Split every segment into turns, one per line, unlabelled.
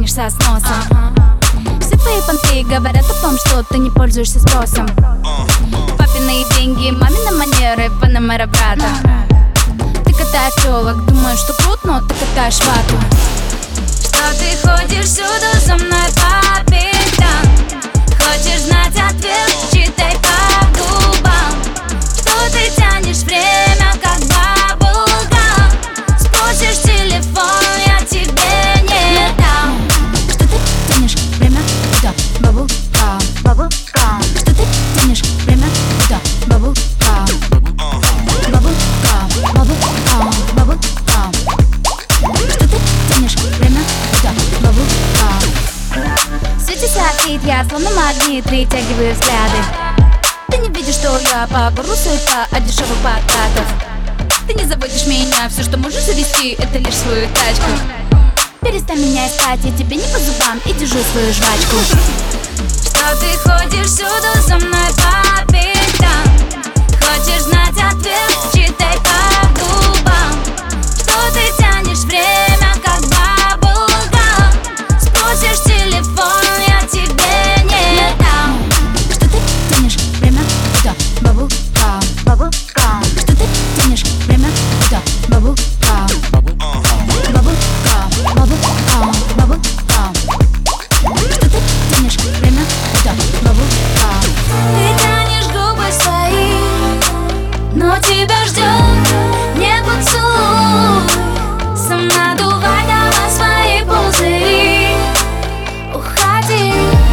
останешься с носом. Все твои понты говорят о том, что ты не пользуешься спросом. Папины деньги, мамины манеры, панамера брата. Ты катаешь телок, думаешь, что крут, но ты катаешь вату. Что ты ходишь всюду со мной по пятам? Хочешь знать ответ, читай по губам. Что ты тянешь время, как баблгам? Спросишь телефон, я тебе не дам. Что ты тянешь время, куда? Баблгам, баблгам. Что ты тянешь время, куда? Баблгам, баблгам, баблгам, баблгам. Что ты тянешь время, куда? Баблгам. Светится хит, я словно магнит, притягиваю взгляды. Ты не видишь, что я побору суета от дешевых подкатов. Ты не заводишь меня, все, что можешь завести, это лишь свою тачку. Перестань меня искать, я тебе не по зубам, и держу свою жвачку. Что ты ходишь всюду со мной по пятам? Хочешь знать ответ, читай по губам. Что ты тянешь время, как баблгам? Спросишь телефон, я тебе не дам. Что ты тянешь время, куда? Баблгам, баблгам. Что ты тянешь время, куда? Баблгам, баблгам, баблгам, баблгам. Что ты тянешь время, куда? Баблгам. Ты тянешь губы свои, но тебя ждет не поцелуй. Сам надувай давай свои пузыри. Уходи.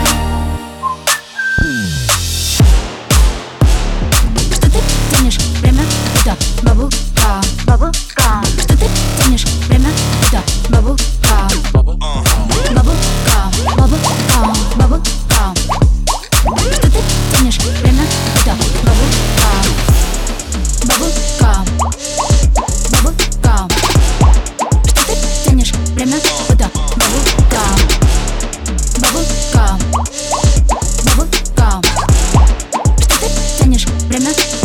Что ты тянешь время, куда? Баблгам, баблгам. Что ты тянешь время, куда? Баблгам, баблгам, баблгам, баблгам. Что ты тянешь время, куда? Баблгам, баблгам, баблгам. Что ты тянешь время, куда? Баблгам, баблгам, баблгам. Что ты тянешь время?